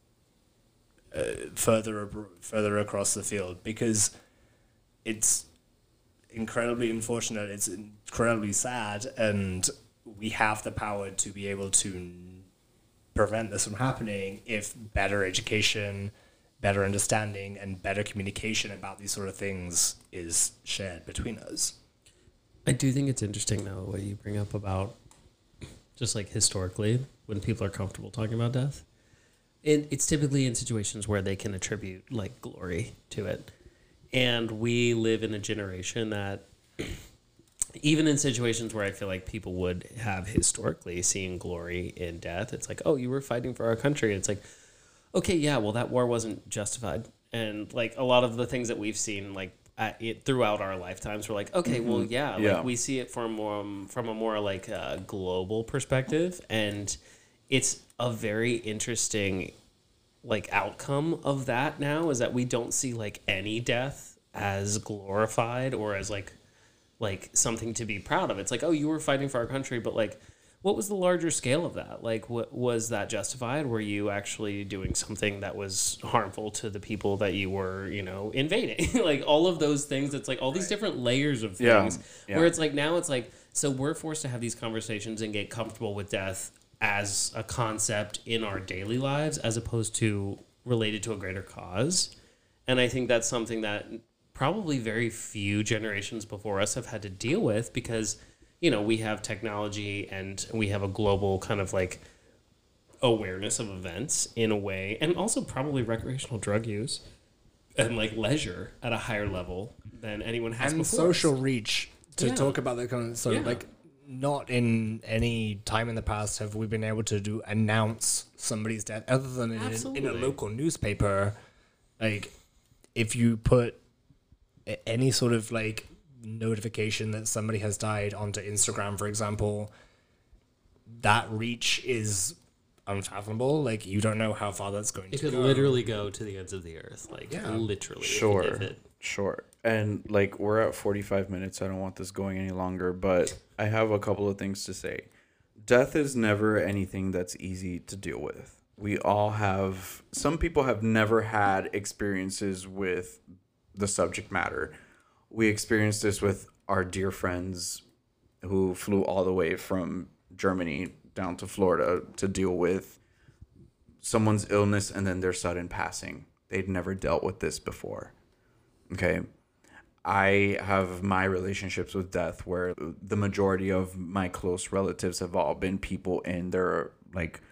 uh, further abro- further across the field, because it's incredibly unfortunate, it's incredibly sad, and we have the power to be able to prevent this from happening if better education, better understanding, and better communication about these sort of things is shared between us. I do think it's interesting though what you bring up about just like historically when people are comfortable talking about death. And it's typically in situations where they can attribute like glory to it. And we live in a generation that even in situations where I feel like people would have historically seen glory in death, it's like, oh, you were fighting for our country. It's like, okay, yeah, well, that war wasn't justified. And like a lot of the things that we've seen, like at it, throughout our lifetimes, we're like, okay, well, yeah, Yeah. like we see it from more, from a more like uh, global perspective. And it's a very interesting like outcome of that now is that we don't see like any death as glorified or as like like something to be proud of. It's like, oh, you were fighting for our country, but like, what was the larger scale of that? Like, what was that justified? Were you actually doing something that was harmful to the people that you were, you know, invading? Like all of those things. It's like all these different layers of things Yeah, yeah. where it's like now it's like, so we're forced to have these conversations and get comfortable with death as a concept in our daily lives as opposed to related to a greater cause. And I think that's something that probably very few generations before us have had to deal with because, you know, we have technology and we have a global kind of like awareness of events in a way, and also probably recreational drug use and like leisure at a higher level than anyone has and before. social reach to Yeah. talk about that kind of so Yeah. like not in any time in the past have we been able to do announce somebody's death other than in, in a Absolutely. local newspaper. Like if you put a- any sort of like notification that somebody has died onto Instagram, for example, that reach is unfathomable. Like you don't know how far that's going It to could go. literally go to the ends of the earth, like Yeah. literally. if it- Sure. if it- Sure. And like we're at forty-five minutes. I don't want this going any longer, but I have a couple of things to say. Death is never anything that's easy to deal with. We all have, some people have never had experiences with the subject matter. We experienced this with our dear friends who flew all the way from Germany down to Florida to deal with someone's illness and then their sudden passing. They'd never dealt with this before. Okay. I have my relationships with death where the majority of my close relatives have all been people in their like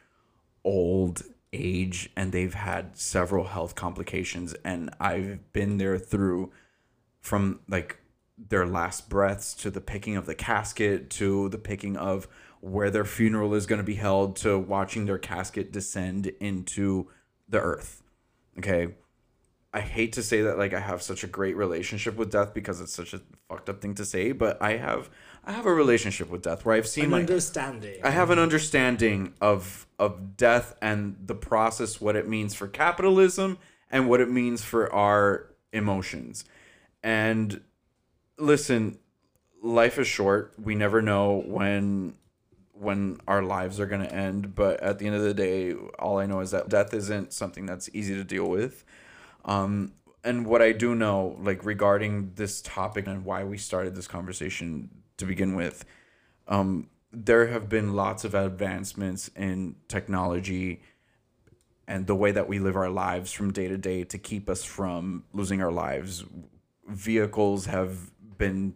old age and they've had several health complications, and I've been there through from like their last breaths to the picking of the casket to the picking of where their funeral is going to be held to watching their casket descend into the earth. Okay. I hate to say that like I have such a great relationship with death because it's such a fucked up thing to say, but I have I have a relationship with death where I've seen An my understanding. I have an understanding of of death and the process, what it means for capitalism and what it means for our emotions. And listen, life is short. We never know when when our lives are going to end, but at the end of the day, all I know is that death isn't something that's easy to deal with. Um, and what I do know, like regarding this topic and why we started this conversation to begin with, um, there have been lots of advancements in technology and the way that we live our lives from day to day to keep us from losing our lives. Vehicles have been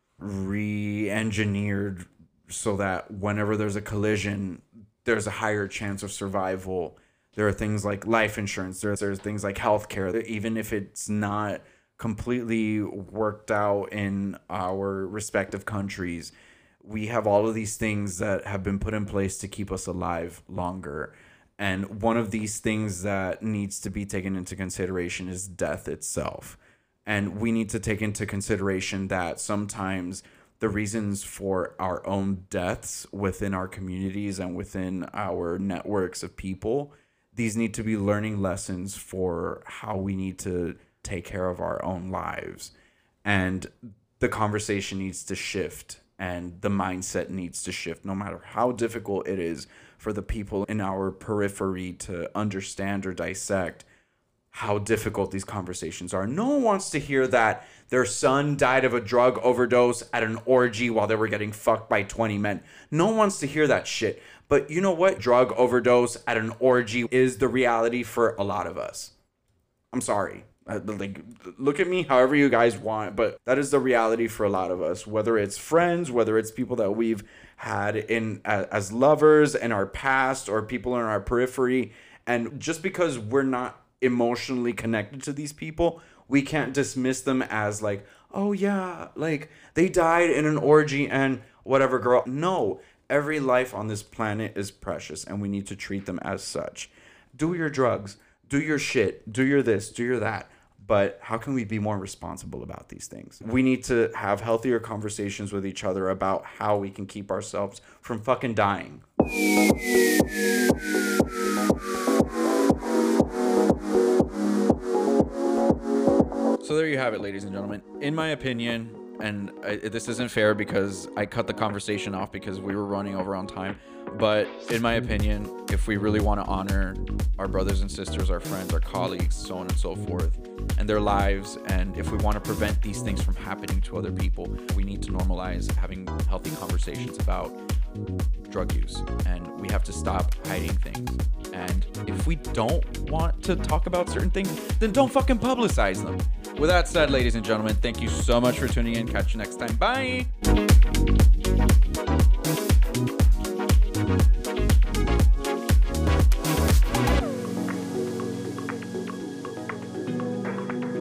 re-engineered so that whenever there's a collision, there's a higher chance of survival. There are things like life insurance. There's, there's things like healthcare. Even if it's not completely worked out in our respective countries, we have all of these things that have been put in place to keep us alive longer. And one of these things that needs to be taken into consideration is death itself. And we need to take into consideration that sometimes the reasons for our own deaths within our communities and within our networks of people, these need to be learning lessons for how we need to take care of our own lives. And the conversation needs to shift and the mindset needs to shift, no matter how difficult it is for the people in our periphery to understand or dissect how difficult these conversations are. No one wants to hear that their son died of a drug overdose at an orgy while they were getting fucked by twenty men. No one wants to hear that shit. But you know what? Drug overdose at an orgy is the reality for a lot of us. I'm sorry. Uh, like, look at me however you guys want, but that is the reality for a lot of us. Whether it's friends, whether it's people that we've had in uh, as lovers in our past, or people in our periphery, and just because we're not emotionally connected to these people, we can't dismiss them as like, oh yeah, like they died in an orgy and whatever, girl. No. Every life on this planet is precious and we need to treat them as such. Do your drugs, do your shit, do your this, do your that. But how can we be more responsible about these things? We need to have healthier conversations with each other about how we can keep ourselves from fucking dying. you have it, ladies and gentlemen. In my opinion, and I, this isn't fair because I cut the conversation off because we were running over on time, but in my opinion, if we really want to honor our brothers and sisters, our friends, our colleagues, so on and so forth, and their lives, and if we want to prevent these things from happening to other people, we need to normalize having healthy conversations about drug use, and we have to stop hiding things. And if we don't want to talk about certain things, then don't fucking publicize them. With that said, ladies and gentlemen, thank you so much for tuning in. Catch you next time. Bye.